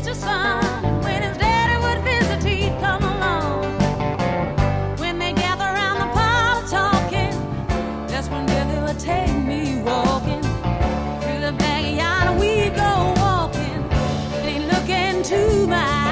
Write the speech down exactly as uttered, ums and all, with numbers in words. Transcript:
your son. And when his daddy would visit, he'd come along. When they gather around the pile talking, that's when Billy would take me walking through the backyard, and we'd go walking, and he'd look into my eyes.